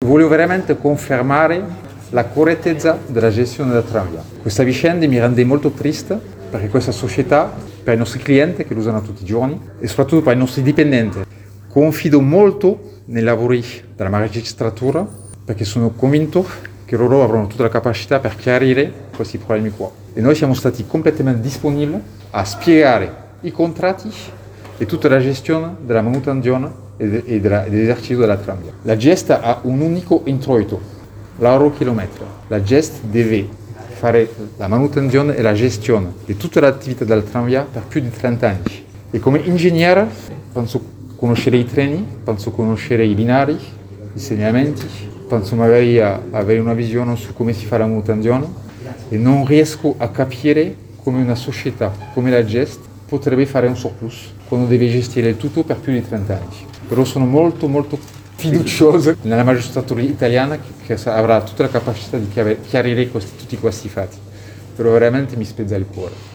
voglio veramente confermare la correttezza della gestione della tranvia. Questa vicenda mi rende molto triste perché questa società, per i nostri clienti che lo usano tutti i giorni e soprattutto per i nostri dipendenti, confido molto nei lavori della magistratura perché sono convinto che loro avranno tutta la capacità per chiarire questi problemi qua. E noi siamo stati completamente disponibili a spiegare i contratti e tutta la gestione della manutenzione e dell'esercizio della tranvia. La gesta ha un unico introito, l'euro chilometro. La gesta deve fare la manutenzione e la gestione di tutta l'attività della tranvia per più di 30 anni. E come ingegnere penso conoscere i treni, penso conoscere i binari, i segnamenti, penso magari a avere una visione su come si fa la manutenzione e non riesco a capire come una società come la Gest potrebbe fare un surplus quando deve gestire il tutto per più di 30 anni. Però sono molto fiducioso nella magistratura italiana che avrà tutta la capacità di chiarire tutti questi fatti. Però veramente mi spezza il cuore.